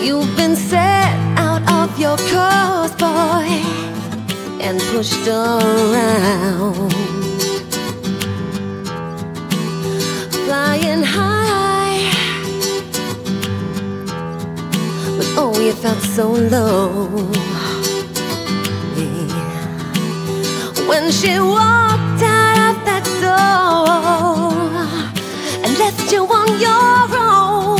You've been set out of your course, boy, and pushed around, flying high, but oh, you felt so low. Yeah. When she walked out of that door and left you on your own,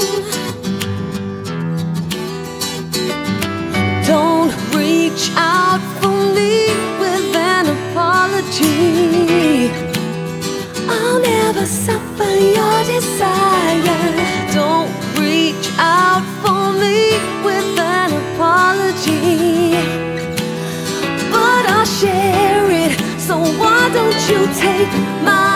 don't reach out for me with an apology. I'll never suffer your desire. Don't reach out for me with an apology, but I'll share it. So why don't you take my